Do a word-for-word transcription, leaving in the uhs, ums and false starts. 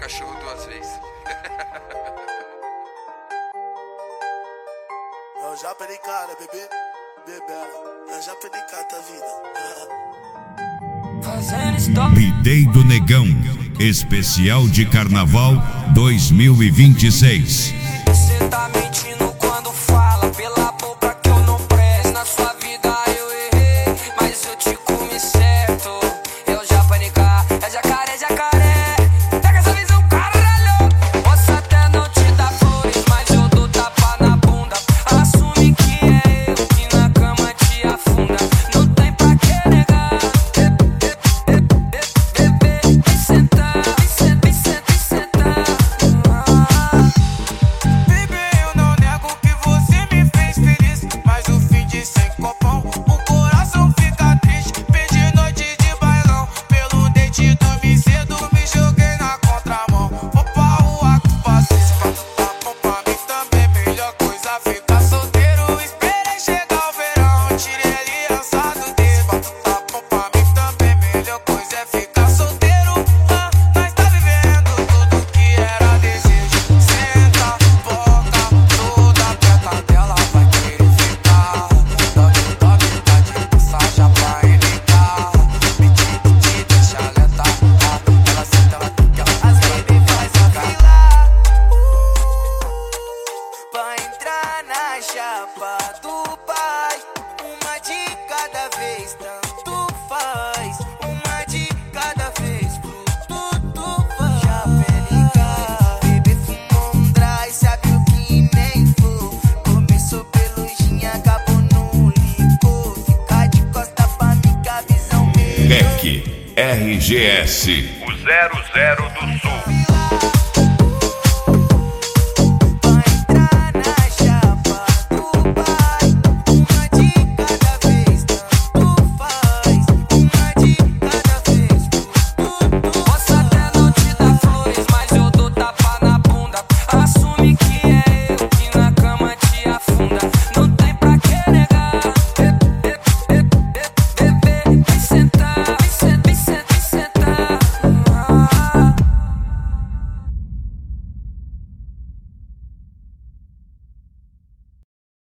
cachorro duas vezes. Eu já perdi cara, bebê, bebela. Eu já perdi cara da vida. B-Day do Negão, especial de Carnaval dois mil e vinte e seis. Você tá mentindo quando fala pela boca que eu não presto. Na sua vida eu errei, mas eu te comi certo. Eu já panicar, é jacaré, jacaré. Pega essa visão, caralho. Posso até não te dar flores, mas eu dou tapa na bunda. Assume que é eu que na cama te afunda. Não tem pra que negar. Vem sentar, vem sentar, vem sentar, vem sentar. Baby, eu não nego que você me fez feliz, mas o fim de sem copão, o coração fica triste. Perdi noite de bailão, pelo dente dormi cedo, me joguei na contramão. Vou pra rua com paciência, pra tu tá bom pra mim também. Melhor coisa ficar solteiro, esperei chegar o verão, tirei aliança do dedo. Pra tu tá bom pra mim também, melhor coisa é ficar solteiro. Ah, nós tá vivendo tudo que era desejo. Senta, boca, toda perto dela vai querer ficar. Dove, dove, tá de passagem pra enricar. Me te, te deixa lenta. Ah, ela senta, ela fica, ela as baby faz a fila pra entrar na chapa do pai. Uma de cada vez, tanto faz. Uma de cada vez, pro tudo faz. Já ligar, bebê fumou um dry, sabe o que nem for. Começou pelujinha, acabou no licor. Ficar de costa pra mim, que a visão melhor. R G S, o zero zero do Sul.